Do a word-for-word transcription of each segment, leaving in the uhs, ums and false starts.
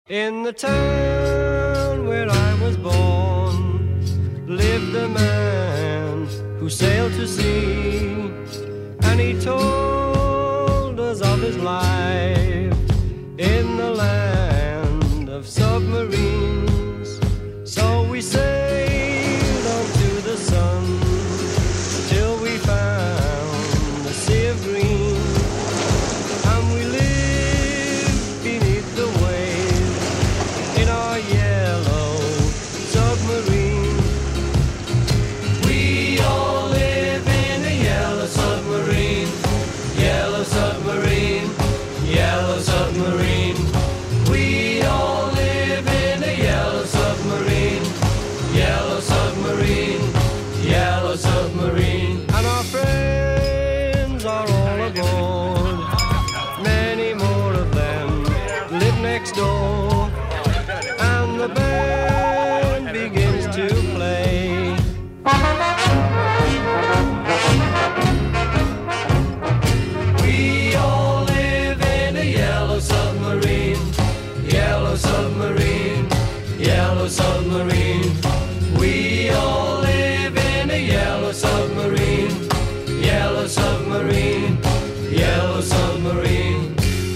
In the town where I was born lived a man who sailed to sea, and he told us of his life in the land of submarines. So we sailed on to the sun till we found the sea of green, and we lived beneath the waves in our yellow submarine. We all live in a yellow submarine, yellow submarine, yellow submarine. We all live in a yellow submarine, yellow submarine, yellow submarine. And our friends are all aboard, many more of them live next door, and the band begins to play. We all live in a yellow submarine, yellow submarine, yellow submarine. We all live in a yellow submarine, yellow submarine, yellow submarine.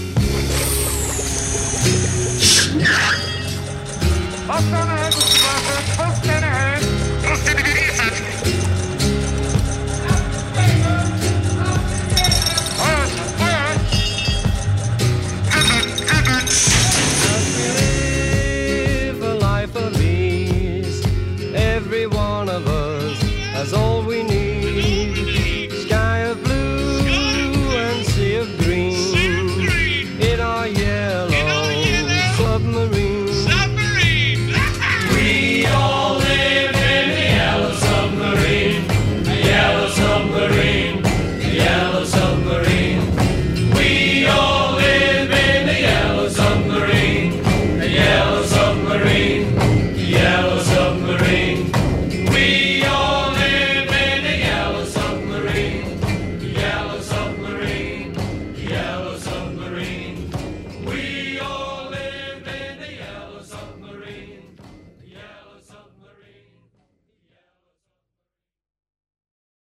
Live a life of ease. Every one of us has all we need. Sky of blue and sea of green in our yellow submarine.